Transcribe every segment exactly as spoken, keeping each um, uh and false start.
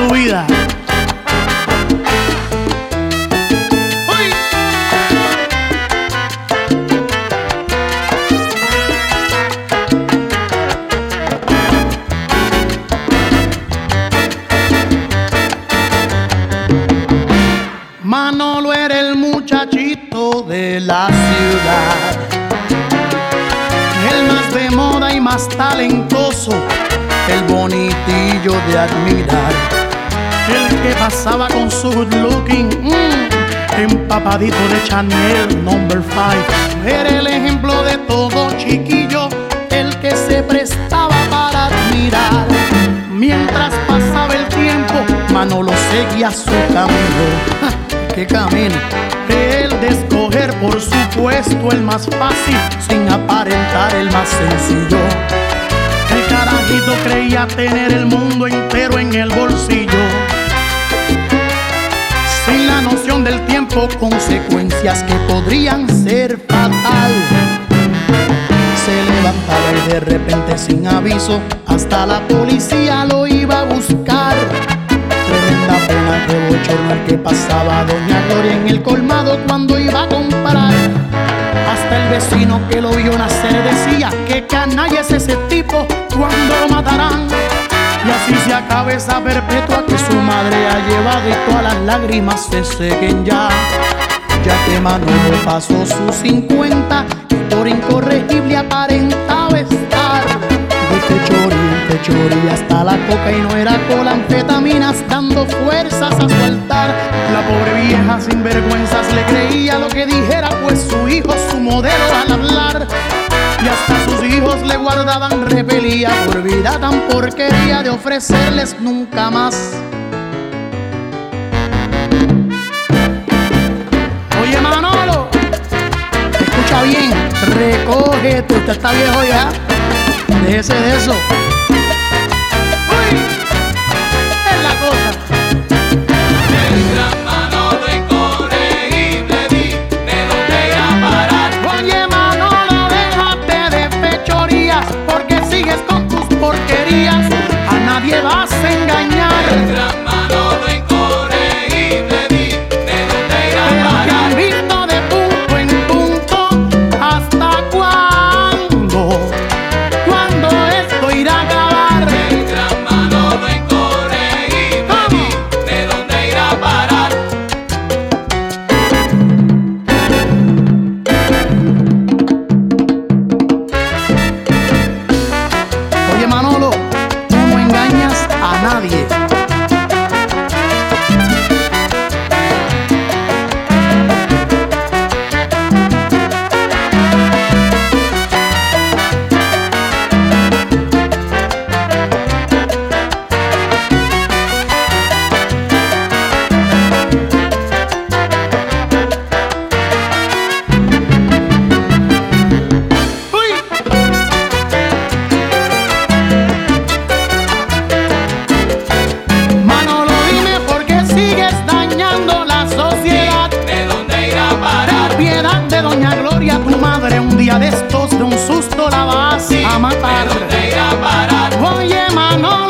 su vida. Manolo era el muchachito de la ciudad, el más de moda y más talentoso, el bonitillo de admirar, el que pasaba con su good looking, mmm, empapadito de Chanel number five. Era el ejemplo de todo chiquillo, el que se prestaba para admirar. Mientras pasaba el tiempo, Manolo seguía su camino. ¿Qué camino? El de escoger por supuesto el más fácil, sin aparentar el más sencillo. El carajito creía tener el mundo entero en el bolsillo, sin la noción del tiempo, consecuencias que podrían ser fatal. Se levantaba y de repente sin aviso, hasta la policía lo iba a buscar. Tremenda pena de bochorno el que pasaba doña Gloria en el colmado cuando iba a comprar. Hasta el vecino que lo vio nacer decía: qué canalla es ese tipo, ¿cuándo lo matarán? Y así se acaba esa perpetua que su madre ha llevado, y todas las lágrimas se sequen ya. Ya que Manolo pasó sus cincuenta y por incorregible aparentaba estar. De pechori, pechori hasta la coca, y no era cola, anfetaminas dando fuerzas a soltar. La pobre vieja sin vergüenzas le creía lo que dijera, pues su hijo su modelo al hablar. Y hasta sus hijos le guardaban repelía por vida tan porquería de ofrecerles nunca más. Oye Manolo, escucha bien, recógete, usted está viejo ya, déjese de eso. Uy, es la cosa. El gran Manolo incorregible, dime dónde irá a parar. Oye Manolo, déjate de fechorías, porque sigues con tus porquerías, a nadie vas a engañar. El gran Manolo incorregible, dime dónde irá a Pero te parar. invito de punto en punto, ¿hasta cuándo? ¿Cuándo esto irá a acabar? El gran Manolo incorregible, dime dónde irá a parar. Oye Manolo, tú no engañas a nadie. Uy. Manolo, dime por qué sigues dañando la sociedad. ¿De dónde irá a parar? Ten piedad de doña Gloria, tu madre, un día de estos de un susto la vas a matar. ¿De dónde irá a parar? Oye Manolo,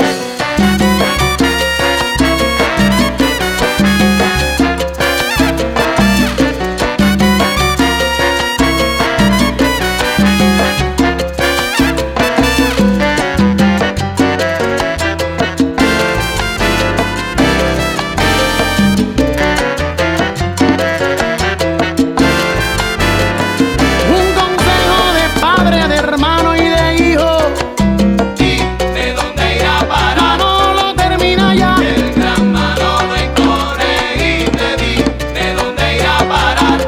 un consejo de padre, de hermano y de hijo. ¿De dónde irá a parar? Manolo, termina ya. El gran Manolo incorregible, dime dónde irá a parar.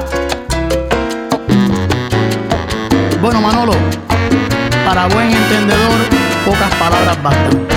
Bueno Manolo, para buen entendedor, pocas palabras bastan.